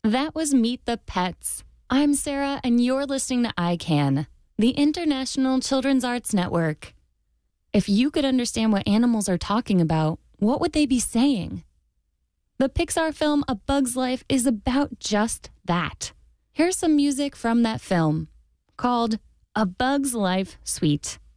That was Meet the Pets. I'm Sarah, and you're listening to ICANN, the International Children's Arts Network. If you could understand what animals are talking about, what would they be saying? The Pixar film A Bug's Life is about just that. Here's some music from that film called A Bug's Life Suite.